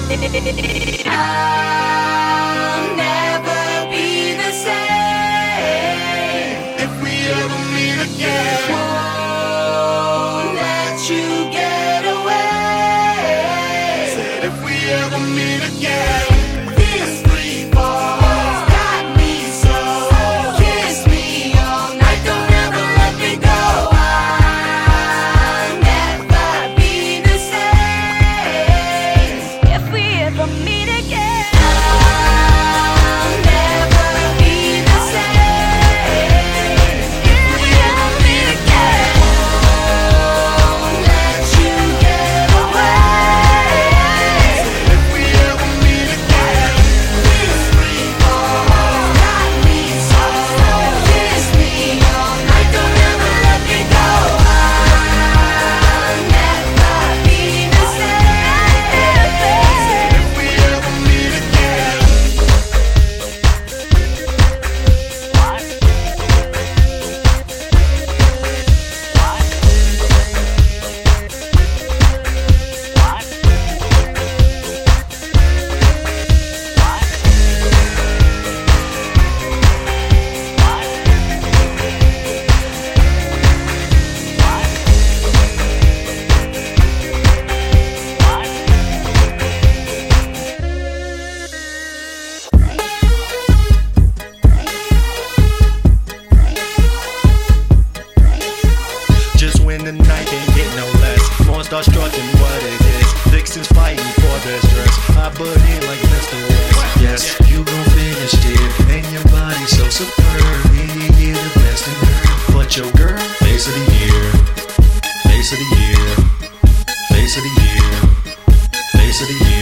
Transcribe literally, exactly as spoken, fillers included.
I'll never be the same if we ever meet again. Won't let you get away. Said if we ever meet again. These three balls got me so. Kiss me all night, don't ever let me go. I'll never be the same if we ever meet again. I'll never be the same if we ever meet again. Won't let you get away. If we ever meet again. These three balls got me so. Kiss me all night, don't ever let me go. I'll never be the same if we ever meet again. Just when the night can't get no less, more start struggling what it is. Vixens fighting for their stress. I butt in like Mister West. Yes, you gon' finish it, and your body so superb. Yeah, yeah, yeah, the best in her. But your girl, face of the year, face of the year, face of the year, face of the year.